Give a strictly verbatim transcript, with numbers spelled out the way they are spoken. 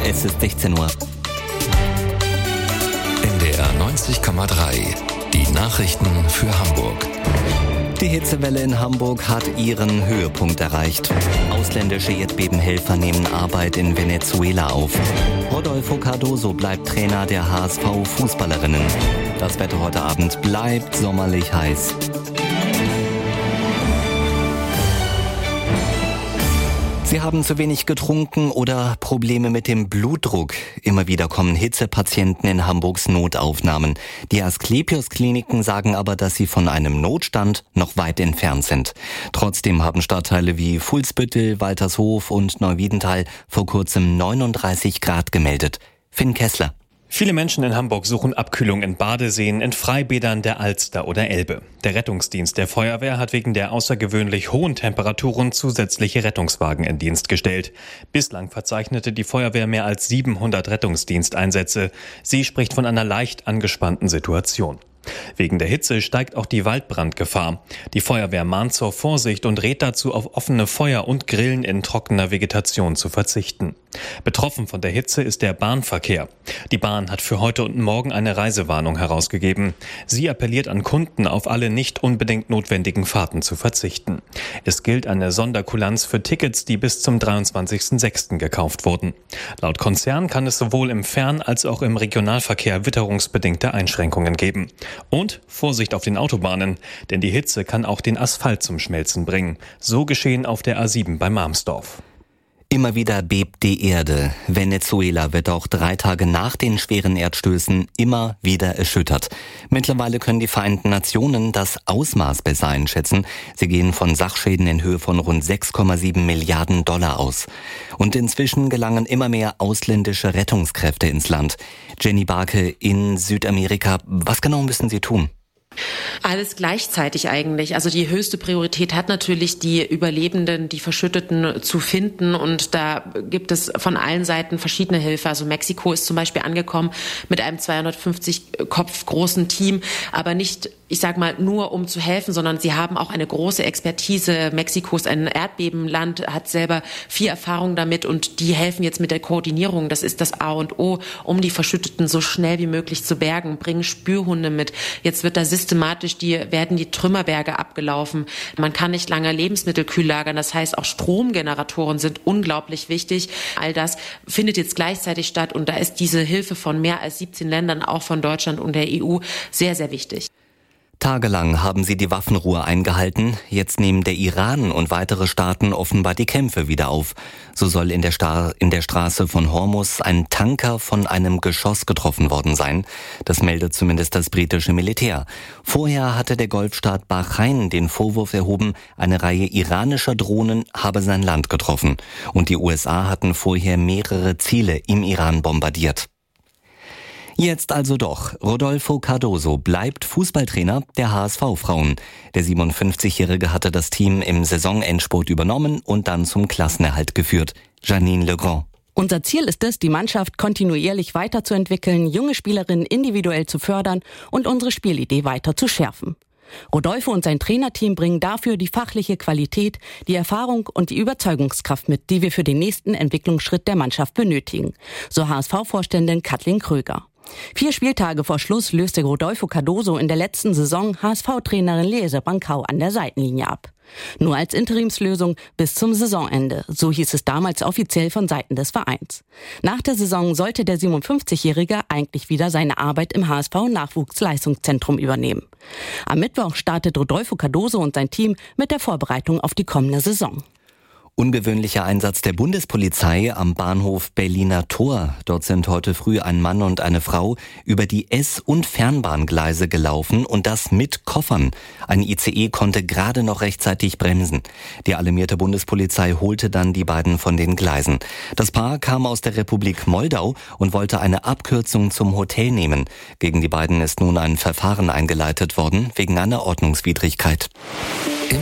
Es ist sechzehn Uhr. N D R neunzig Komma drei. Die Nachrichten für Hamburg. Die Hitzewelle in Hamburg hat ihren Höhepunkt erreicht. Ausländische Erdbebenhelfer nehmen Arbeit in Venezuela auf. Rodolfo Cardoso bleibt Trainer der H S V-Fußballerinnen. Das Wetter heute Abend bleibt sommerlich heiß. Sie haben zu wenig getrunken oder Probleme mit dem Blutdruck. Immer wieder kommen Hitzepatienten in Hamburgs Notaufnahmen. Die Asklepios-Kliniken sagen aber, dass sie von einem Notstand noch weit entfernt sind. Trotzdem haben Stadtteile wie Fuhlsbüttel, Waltershof und Neuwiedental vor kurzem neununddreißig Grad gemeldet. Finn Kessler. Viele Menschen in Hamburg suchen Abkühlung in Badeseen, in Freibädern der Alster oder Elbe. Der Rettungsdienst der Feuerwehr hat wegen der außergewöhnlich hohen Temperaturen zusätzliche Rettungswagen in Dienst gestellt. Bislang verzeichnete die Feuerwehr mehr als siebenhundert Rettungsdiensteinsätze. Sie spricht von einer leicht angespannten Situation. Wegen der Hitze steigt auch die Waldbrandgefahr. Die Feuerwehr mahnt zur Vorsicht und rät dazu, auf offene Feuer und Grillen in trockener Vegetation zu verzichten. Betroffen von der Hitze ist der Bahnverkehr. Die Bahn hat für heute und morgen eine Reisewarnung herausgegeben. Sie appelliert an Kunden, auf alle nicht unbedingt notwendigen Fahrten zu verzichten. Es gilt eine Sonderkulanz für Tickets, die bis zum dreiundzwanzigsten sechsten gekauft wurden. Laut Konzern kann es sowohl im Fern- als auch im Regionalverkehr witterungsbedingte Einschränkungen geben. Und Vorsicht auf den Autobahnen, denn die Hitze kann auch den Asphalt zum Schmelzen bringen. So geschehen auf der A sieben bei Marmsdorf. Immer wieder bebt die Erde. Venezuela wird auch drei Tage nach den schweren Erdstößen immer wieder erschüttert. Mittlerweile können die Vereinten Nationen das Ausmaß besser einschätzen. Sie gehen von Sachschäden in Höhe von rund sechs Komma sieben Milliarden Dollar aus. Und inzwischen gelangen immer mehr ausländische Rettungskräfte ins Land. Jenny Barke in Südamerika. Was genau müssen sie tun? Alles gleichzeitig eigentlich. Also die höchste Priorität hat natürlich die Überlebenden, die Verschütteten zu finden. Und da gibt es von allen Seiten verschiedene Hilfe. Also Mexiko ist zum Beispiel angekommen mit einem zweihundertfünfzig Kopf großen Team, aber nicht, ich sag mal, nur um zu helfen, sondern sie haben auch eine große Expertise. Mexiko ist ein Erdbebenland, hat selber viel Erfahrung damit und die helfen jetzt mit der Koordinierung. Das ist das A und O, um die Verschütteten so schnell wie möglich zu bergen, bringen Spürhunde mit. Jetzt wird da systematisch die, werden die Trümmerberge abgelaufen. Man kann nicht lange Lebensmittel kühl lagern. Das heißt, auch Stromgeneratoren sind unglaublich wichtig. All das findet jetzt gleichzeitig statt und da ist diese Hilfe von mehr als siebzehn Ländern, auch von Deutschland und der E U, sehr, sehr wichtig. Tagelang haben sie die Waffenruhe eingehalten. Jetzt nehmen der Iran und weitere Staaten offenbar die Kämpfe wieder auf. So soll in der, Sta- in der Straße von Hormuz ein Tanker von einem Geschoss getroffen worden sein. Das meldet zumindest das britische Militär. Vorher hatte der Golfstaat Bahrain den Vorwurf erhoben, eine Reihe iranischer Drohnen habe sein Land getroffen. Und die U S A hatten vorher mehrere Ziele im Iran bombardiert. Jetzt also doch. Rodolfo Cardoso bleibt Fußballtrainer der H S V-Frauen. Der siebenundfünfzigjährige hatte das Team im Saisonendspurt übernommen und dann zum Klassenerhalt geführt. Janine Legrand. Unser Ziel ist es, die Mannschaft kontinuierlich weiterzuentwickeln, junge Spielerinnen individuell zu fördern und unsere Spielidee weiter zu schärfen. Rodolfo und sein Trainerteam bringen dafür die fachliche Qualität, die Erfahrung und die Überzeugungskraft mit, die wir für den nächsten Entwicklungsschritt der Mannschaft benötigen, so H S V-Vorständin Kathleen Kröger. Vier Spieltage vor Schluss löste Rodolfo Cardoso in der letzten Saison H S V-Trainerin Liese Bankau an der Seitenlinie ab. Nur als Interimslösung bis zum Saisonende, so hieß es damals offiziell von Seiten des Vereins. Nach der Saison sollte der siebenundfünfzigjährige eigentlich wieder seine Arbeit im H S V-Nachwuchsleistungszentrum übernehmen. Am Mittwoch startet Rodolfo Cardoso und sein Team mit der Vorbereitung auf die kommende Saison. Ungewöhnlicher Einsatz der Bundespolizei am Bahnhof Berliner Tor. Dort sind heute früh ein Mann und eine Frau über die S- und Fernbahngleise gelaufen und das mit Koffern. Ein I C E konnte gerade noch rechtzeitig bremsen. Die alarmierte Bundespolizei holte dann die beiden von den Gleisen. Das Paar kam aus der Republik Moldau und wollte eine Abkürzung zum Hotel nehmen. Gegen die beiden ist nun ein Verfahren eingeleitet worden wegen einer Ordnungswidrigkeit.